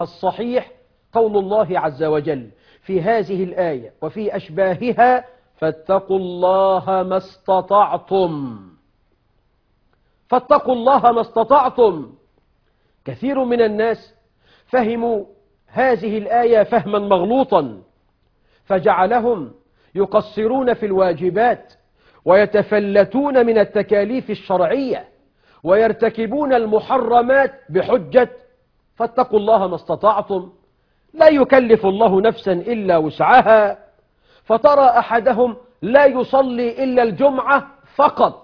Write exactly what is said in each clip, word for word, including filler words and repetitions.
الصحيح قول الله عز وجل في هذه الآية وفي أشباهها: فاتقوا الله ما استطعتم. فاتقوا الله ما استطعتم. كثير من الناس فهموا هذه الآية فهما مغلوطا، فجعلهم يقصرون في الواجبات ويتفلتون من التكاليف الشرعية ويرتكبون المحرمات بحجة فاتقوا الله ما استطعتم، لا يكلف الله نفسا إلا وسعها. فترى أحدهم لا يصلي إلا الجمعة فقط،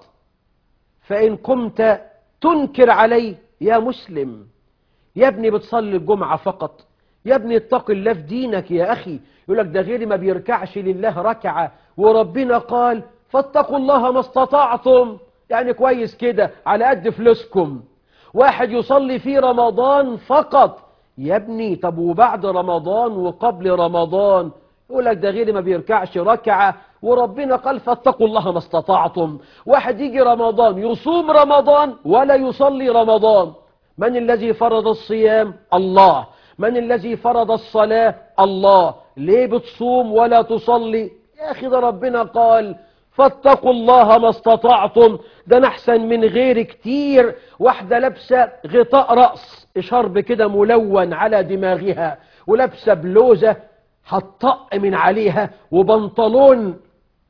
فإن قمت تنكر عليه: يا مسلم، يا ابني بتصلي الجمعة فقط، يا ابني اتق الله في دينك يا أخي. يقول لك ده غيري ما بيركعش لله ركعة، وربنا قال فاتقوا الله ما استطعتم، يعني كويس كده على قد فلوسكم. واحد يصلي في رمضان فقط، يا ابني طب وبعد رمضان وقبل رمضان؟ يقول لك ده غيري ما بيركعش ركعة، وربنا قال فاتقوا الله ما استطعتم. واحد يجي رمضان يصوم رمضان ولا يصلي رمضان. من الذي فرض الصيام؟ الله. من الذي فرض الصلاة؟ الله. ليه بتصوم ولا تصلي؟ يا أخي ده ربنا قال فاتقوا الله ما استطعتم. ده نحسن من غير كتير. واحدة لابسة غطاء رأس شرب كده ملون على دماغها، ولابسة بلوزة هتطق من عليها، وبنطلون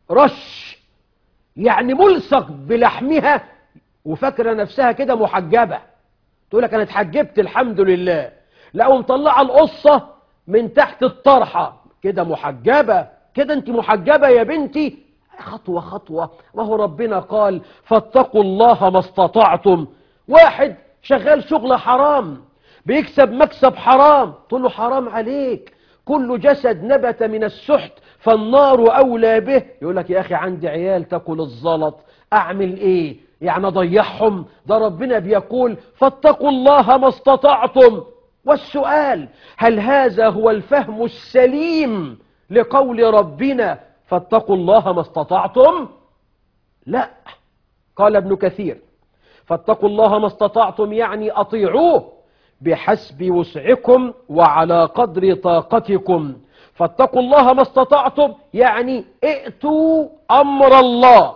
رش يعني ملصق بلحمها، وفاكرة نفسها كده محجبة. تقول لك أنا اتحجبت الحمد لله، لا ومطلعة القصة من تحت الطرحة كده محجبة. كده انت محجبة يا بنتي؟ خطوة خطوة. وهو ربنا قال فاتقوا الله ما استطعتم. واحد شغال شغل حرام بيكسب مكسب حرام، تقول له حرام عليك، كل جسد نبت من السحت فالنار أولى به. يقول لك يا أخي عندي عيال تاكل الزلط، أعمل إيه؟ يعني أضيعهم؟ ده ربنا بيقول فاتقوا الله ما استطعتم. والسؤال: هل هذا هو الفهم السليم لقول ربنا فاتقوا الله ما استطعتم؟ لا. قال ابن كثير فاتقوا الله ما استطعتم يعني أطيعوه بحسب وسعكم وعلى قدر طاقتكم. فاتقوا الله ما استطعتم يعني ائتوا أمر الله،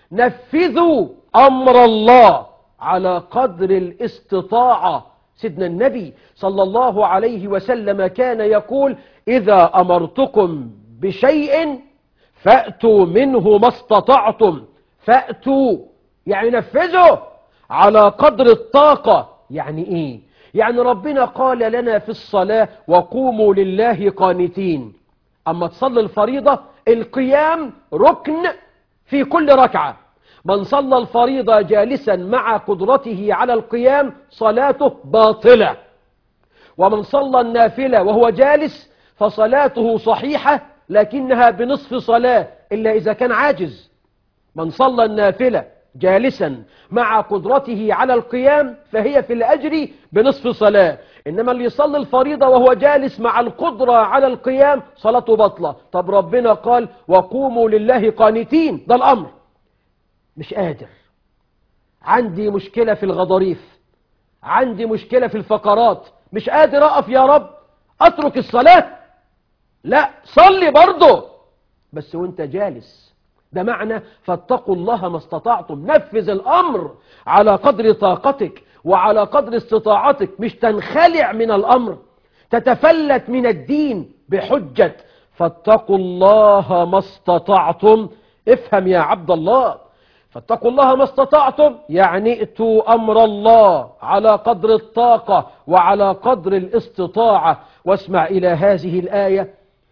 نفذوا أمر الله على قدر الاستطاعة. سيدنا النبي صلى الله عليه وسلم كان يقول إذا أمرتكم بشيء فأتوا منه ما استطعتم. فأتوا يعني نفذوا على قدر الطاقة. يعني إيه؟ يعني ربنا قال لنا في الصلاة وقوموا لله قانتين. أما تصلي الفريضة القيام ركن في كل ركعة. من صلى الفريضة جالسا مع قدرته على القيام صلاته باطلة، ومن صلى النافلة وهو جالس فصلاته صحيحة لكنها بنصف صلاة إلا إذا كان عاجز. من صلى النافلة جالسا مع قدرته على القيام فهي في الأجر بنصف صلاة، إنما اللي يصلي الفريضة وهو جالس مع القدرة على القيام صلاته بطلة. طب ربنا قال وقوموا لله قانتين، ده الأمر. مش قادر، عندي مشكلة في الغضاريف، عندي مشكلة في الفقرات، مش قادر أقف يا رب، أترك الصلاة؟ لا، صلي برضه بس وانت جالس. ده معنى فاتقوا الله ما استطعتم. نفذ الأمر على قدر طاقتك وعلى قدر استطاعتك، مش تنخلع من الأمر، تتفلت من الدين بحجة فاتقوا الله ما استطعتم. افهم يا عبد الله، فاتقوا الله ما استطعتم يعني ائتوا أمر الله على قدر الطاقة وعلى قدر الاستطاعة. واسمع إلى هذه الآية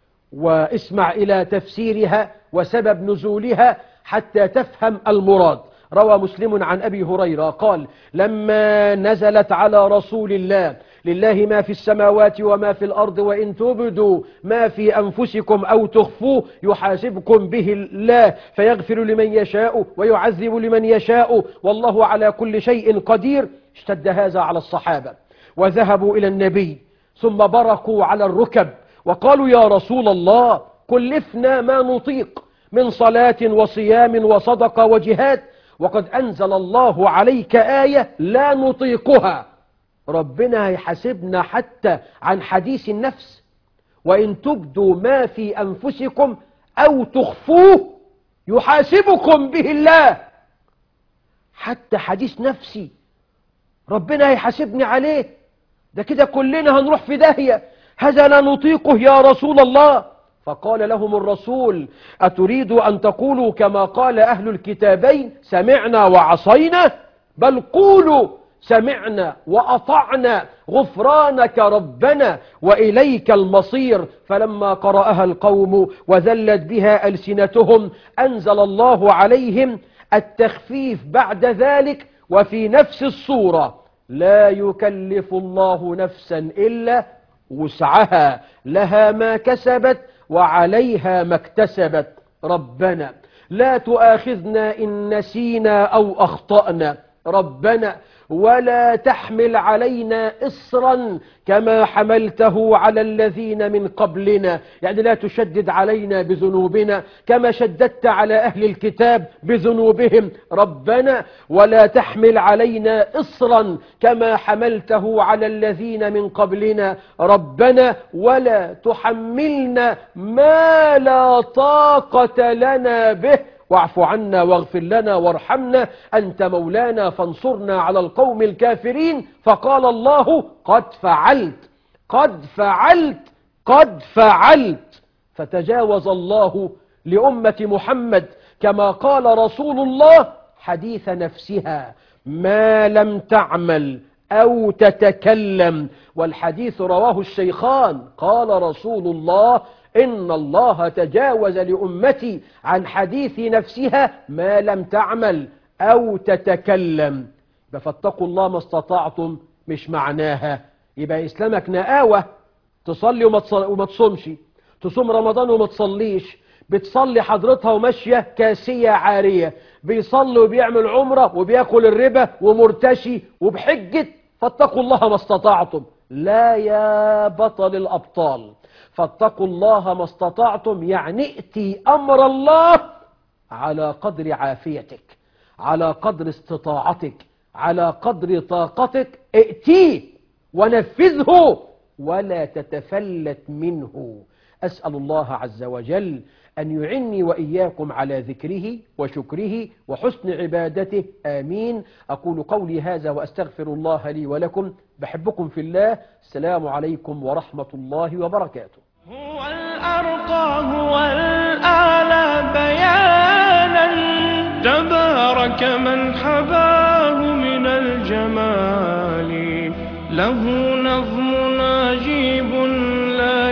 واسمع إلى تفسيرها وسبب نزولها حتى تفهم المراد. روى مسلم عن أبي هريرة قال لما نزلت على رسول الله لله ما في السماوات وما في الأرض وإن تبدوا ما في أنفسكم أو تخفوه يحاسبكم به الله فيغفر لمن يشاء ويعذب لمن يشاء والله على كل شيء قدير. اشتد هذا على الصحابة وذهبوا إلى النبي ثم بركوا على الركب وقالوا يا رسول الله كلفنا ما نطيق من صلاة وصيام وصدقة وجهاد، وقد أنزل الله عليك آية لا نطيقها. ربنا هيحاسبنا حتى عن حديث النفس. وإن تبدوا ما في أنفسكم أو تخفوه يحاسبكم به الله. حتى حديث نفسي ربنا هيحاسبني عليه، ده كده كلنا هنروح في داهية، هذا لا نطيقه يا رسول الله. فقال لهم الرسول: أتريد أن تقولوا كما قال أهل الكتابين سمعنا وعصينا؟ بل قولوا سمعنا وأطعنا غفرانك ربنا وإليك المصير. فلما قرأها القوم وذلت بها ألسنتهم أنزل الله عليهم التخفيف بعد ذلك. وفي نفس الصورة: لا يكلف الله نفسا إلا وسعها، لها ما كسبت وعليها ما اكتسبت. ربنا لا تؤاخذنا إن نسينا أو أخطأنا. ربنا ولا تحمل علينا إصرا كما حملته على الذين من قبلنا، يعني لا تشدد علينا بذنوبنا كما شددت على أهل الكتاب بذنوبهم. ربنا ولا تحمل علينا إصرا كما حملته على الذين من قبلنا. ربنا ولا تحملنا ما لا طاقة لنا به، واعف عنا واغفر لنا وارحمنا أنت مولانا فانصرنا على القوم الكافرين. فقال الله: قد فعلت قد فعلت قد فعلت. فتجاوز الله لأمة محمد كما قال رسول الله حديث نفسها: ما لم تعمل أو تتكلم. والحديث رواه الشيخان. قال رسول الله: إن الله تجاوز لأمتي عن حديث نفسها ما لم تعمل أو تتكلم. فاتقوا الله ما استطعتم، مش معناها يبقى إسلامك نقاوة تصلي وما تصومش، تصوم رمضان وما تصليش، بتصلي حضرتها وماشية كاسية عارية، بيصلي وبيعمل عمرة وبيأكل الربا ومرتشي وبحجة. فاتقوا الله ما استطعتم. لا يا بطل الأبطال، فاتقوا الله ما استطعتم، يعني ائتي أمر الله على قدر عافيتك، على قدر استطاعتك، على قدر طاقتك. ائتيه ونفذه ولا تتفلت منه. أسأل الله عز وجل أن يعني وإياكم على ذكره وشكره وحسن عبادته. آمين. أقول قولي هذا وأستغفر الله لي ولكم. بحبكم في الله. السلام عليكم ورحمة الله وبركاته. هو الأرقى هو الأعلى بيانا، تبارك من حباه من الجمال. له نظم عجيب لا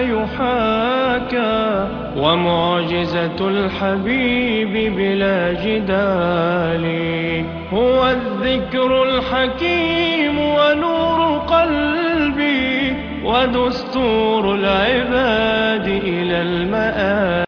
يحاكى، ومعجزة الحبيب بلا جدال. هو الذكر الحكيم ونور قلبي، ودستور العباد إلى المآل.